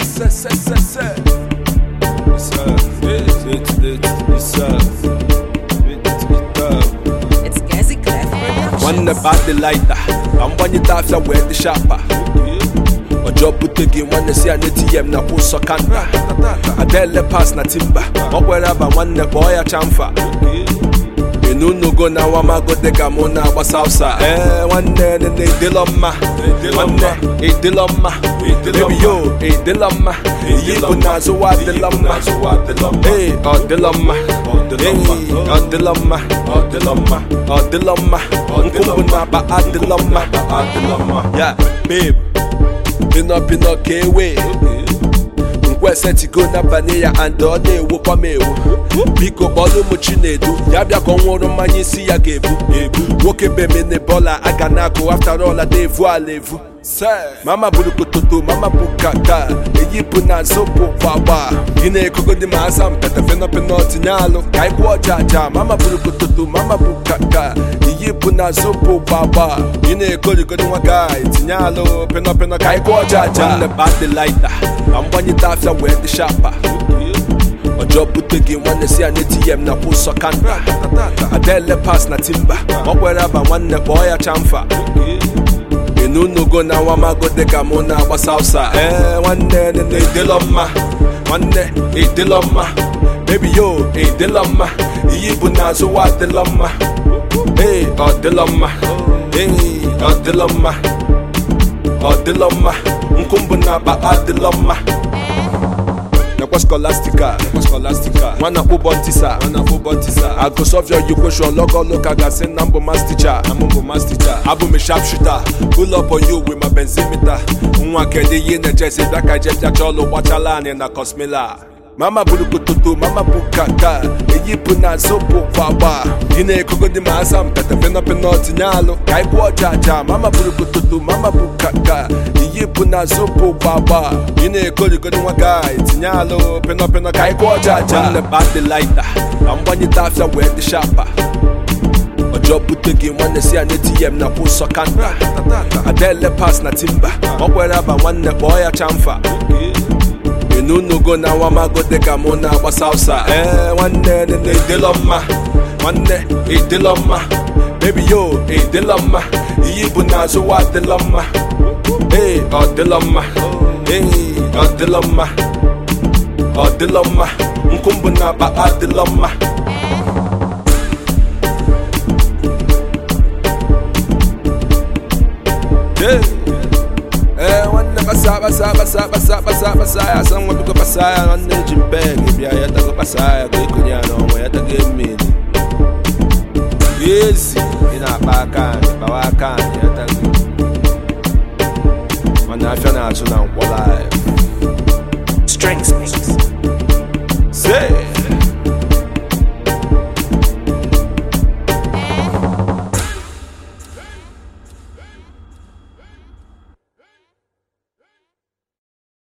It's Gazi Clef Productions. One about the lighter, I'm one you taps I wear the sharper. A job put again one see an ATM na pull so kanta. I tell the pass na timber. What wherever one the boy a chamfa. You know no go now I'm a go de gamona was salsa. One day they dilomma. One day dilomma. Baby yo, dilomma. You na so what dilomma. Hey, dilomma. Dilomma. Dilomma. Nkumbuna ba dilomma. Yeah, babe. Pin up K-way. Set go na vanilla and all day wo kwa mewo. Biko bolu muchinedu. Yabia konworo manyi si ya gebu. Woke be me ne bola aganako. After all a day voile-vous. Mama buruko toto, mama bukaka. Eyi puna sopo wawa. Gine koko di masam peta fena penoti nyalo. Kai kwa jaja, mama buruko toto, mama bukaka. Eyi puna sopo wawa. Gine koko di wakai tinyalo. Pena kai kwa jaja. One about the lighter, I'm one you taps I wear the sharper. A job put again one see an ATM na pull so kanta. I tell the pass na timber. What wherever one the boy a chamfa. You know no go now I'm a go de gamona was salsa. One day they dilomma. One day dilomma. Baby yo, dilomma. Yibuna so what dilomma. Hey, dilomma. Hey, dilomma. Dilomma. Nkumbuna ba dilomma. Nakwa scholastica. Wana po bontisa. I go solve your equation. Look I got send number master teacher. Abu me sharpshooter. Pull up on you with my benzimeter. Unwa kedi yene jesse black I jet ya cholo wachalani na cosmela. Mama buruko toto, mama bukaka. Eyi puna sopo wawa. Gine koko di masam peta fena penoti nyalo. Kai kwa jaja, mama buruko toto, mama bukaka. Eyi puna sopo wawa. Gine koko di wakai tinyalo. Pena kai kwa jaja. One about the lighter, I'm one you taps I wear the sharper. A job put again one see an ATM na pull so kanta. I tell the pass na timber. What wherever one the boy a chamfa. You know no go now I'm a go de gamona was salsa. One day they dilomma. One day dilomma. Baby yo, dilomma. Yibuna so what dilomma. Hey, dilomma. Hey, dilomma. Dilomma. Nkumbuna ba dilomma. One never Basaya, someone to go Basaya on the gym bag. If you had to go Basaya, go Kunyano, where to give me. Yes, in a back, Bawakan, when I found out to now, what I Strengths mix. say.